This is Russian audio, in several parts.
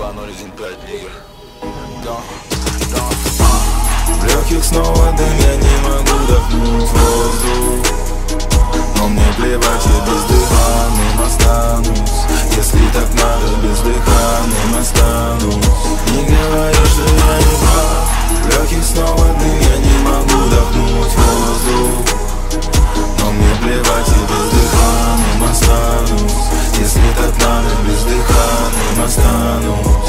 2015 нигер. В легких снова дым, я не могу вдохнуть воздух. Но мне плевать, я бездыханным останусь. Если так надо, бездыханным останусь. Не говори, что я не прав. В легких снова дым, я не могу вдохнуть воздух. Но мне плевать, я бездыханным останусь. Если так надо, бездыханным останусь.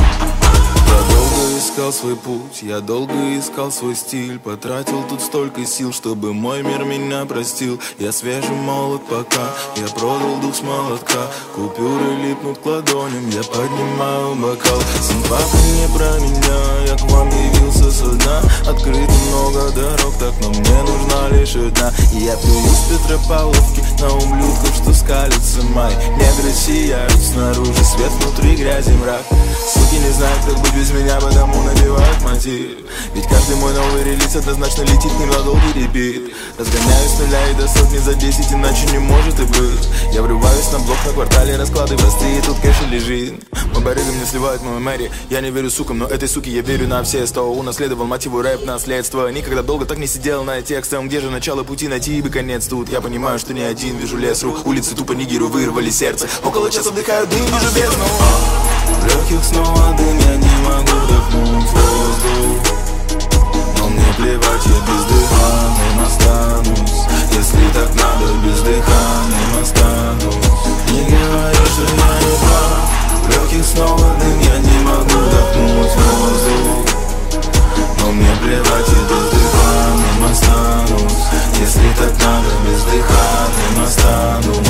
Я долго искал свой путь, я долго искал свой стиль. Потратил тут столько сил, чтобы мой мир меня простил. Я свежий молод пока, я продал дух с молотка. Купюры липнут к ладоням, я поднимаю бокал. Сын папы не про меня, я к вам явился со дна. Открыто много дорог, так, но мне нужна лишь одна. И я плюю с Петропавловки на ублюдков, что скалится май. Негры сияют снаружи, свет внутри, грязи, мрак. Суки не знают, как быть без меня, потому набивают мотив. Ведь каждый мой новый релиз однозначно летит не на долгий репит. Разгоняюсь с нуля и до сотни за 10, иначе не может и быть. Я врываюсь на блок на квартале, раскладываю стрит, и тут кэш лежит. Мой барыга мне сливает мою Мэри. Я не верю сукам, но этой суке я верю на все 100. Унаследовал мотиву рэп наследство. Никогда долго так не сидел над текстом. Где же начало пути, найти и бы конец тут. Я понимаю, что не один, вижу лес рук. Улицы тупо нигеру вырвали сердце. Около часа вдыхаю дым, вижу бездну. В легких снова дым, я не могу вдохнуть воздух. Но мне плевать, я бездыханным останусь. Если так надо, бездыханным останусь. Не говори, что я не прав. В легких снова дым, я не могу вдохнуть воздух. Но мне плевать, я бездыханным останусь. Если так надо, бездыханным останусь.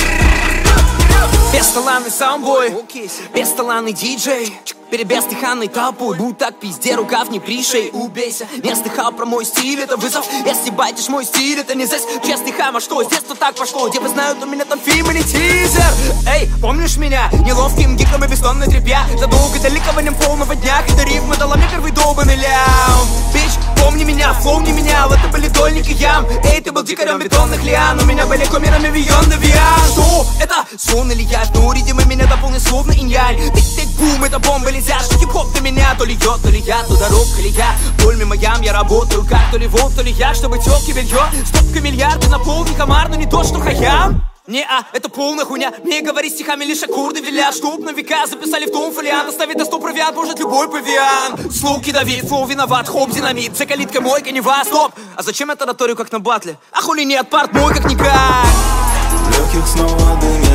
Бесталанный саундбой, бесталанный диджей, перебестыханный толпой, будь так пизде, рукав не пришей. Убейся, не слыхал про мой стиль, это вызов. Если байтишь мой стиль, это не здесь. Честный хам, а что, с детства так пошло. Девы знают, у меня там фильм или тизер. Эй, помнишь меня? Неловким гиком и бессонной тряпья. Задолго до ликованием полного дня, когда рифма дала мне первый долбанный лям. Бич, помни меня, флоу не менял, это были дольники ям. Эй, ты был дикарем бетонных лиан, у меня были кумирами Вион де Виан. Что это? Сон или я? Ну, видимо, меня дополнит словно инь-янь. Тик-тик-бум, это бомба летят. Что хип-хоп до меня, то ли я, то дорога ли я. Боль мимо ям, я работаю как то ли вот, то ли я. Чтобы тёлки бельё, стопка миллиарды на полный комар, но не то, что хаям. Не-а, это полная хуйня. Мне говори стихами лишь аккорды велят. Чтоб на века записали в том фолиант. Оставить до 100 провиант может любой павиан. Слуги Давид, флоу виноват, хоп, динамит. За калиткой мойка, не вас, стоп. А зачем я тараторию как на батле? А хули нет, парт мой как никак. В легких снова дым,